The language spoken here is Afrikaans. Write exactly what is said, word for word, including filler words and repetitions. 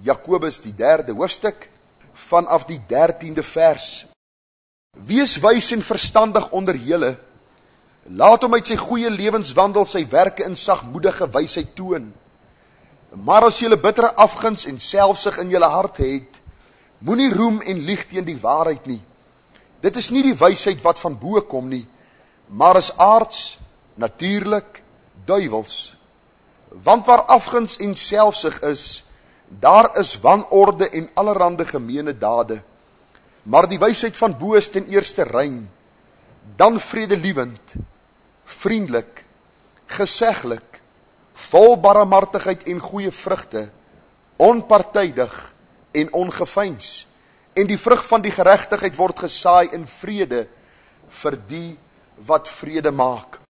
Jakobus die derde hoofstuk, vanaf die dertiende vers. Wees wys en verstandig onder julle, laat hom uit sy goeie lewenswandel sy werke in sagmoedige wysheid toon. Maar as julle bittere afguns en selfsug in julle hart het, moenie roem en lieg teen die waarheid nie. Dit is nie die wysheid wat van bo kom nie, maar is aards, natuurlik, duivels. Want waar afguns en selfsug is, daar is wanorde en allerhande gemeene dade. Maar die wysheid van bo is ten eerste rein, dan vredelievend, vriendelik, geseglik, vol barmhartigheid en goeie vrugte, onpartydig en ongeveins. En die vrug van die geregtigheid word gesaai in vrede vir die wat vrede maak.